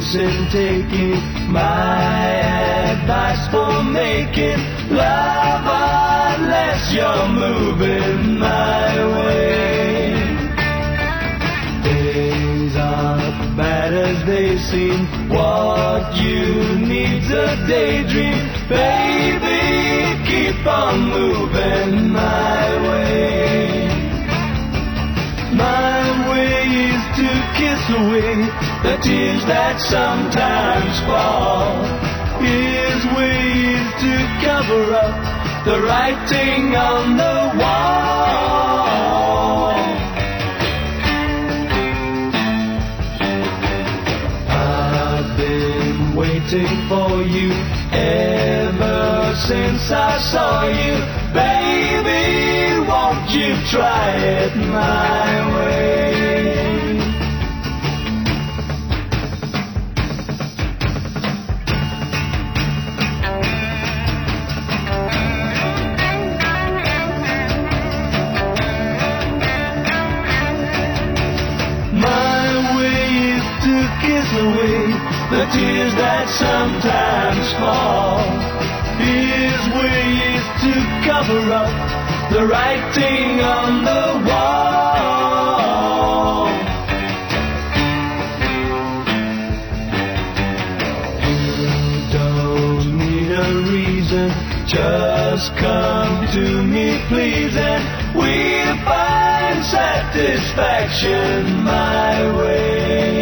gives and taking, my advice for making love unless you're moving my way. Things aren't bad as they seem. What you need's a daydream. Baby, keep on moving my way. My way is to kiss away the tears that sometimes fall. His way is to cover up the writing on the wall. I've been waiting for you ever since I saw you. Baby, won't you try it my way? My way is to kiss away the tears that sometimes fall. His way is to cover up the writing on the wall. You don't need a reason, just come to me please, and we'll find satisfaction my way.